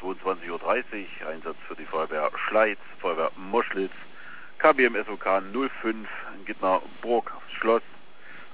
22:30 Uhr, Einsatz für die Feuerwehr Schleiz, Feuerwehr Moschlitz, KBM SOK 05, Gittner Burg, Schloss,